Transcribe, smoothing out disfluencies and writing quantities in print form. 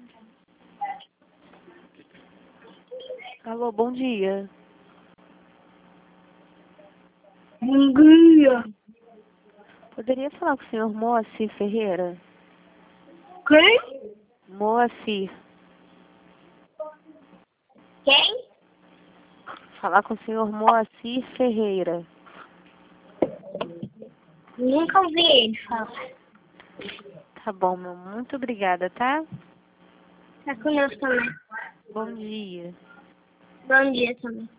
Alô, bom dia. Bom dia. Poderia falar com o senhor Moacir Ferreira? Quem? Moacir. Quem? Falar com o senhor Moacir Ferreira. Nunca ouvi ele falar. Tá bom, meu. Muito obrigada, tá? Tá conosco também. Bom dia. Bom dia também.